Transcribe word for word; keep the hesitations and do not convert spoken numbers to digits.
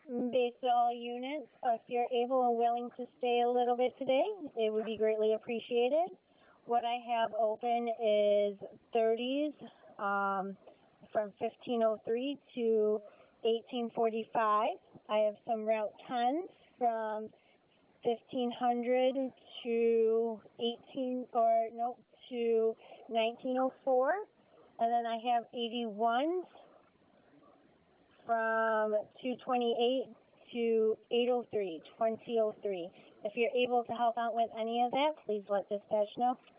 Base to all units, if you're able and willing to stay a little bit today, it would be greatly appreciated. What I have open is thirties um, from fifteen oh three to eighteen forty-five. I have some Route tens from fifteen hundred to eighteen or no to nineteen oh four, and then I have eighty-ones from two twenty-eight to eight oh three, twenty oh three. If you're able to help out with any of that, please let dispatch know.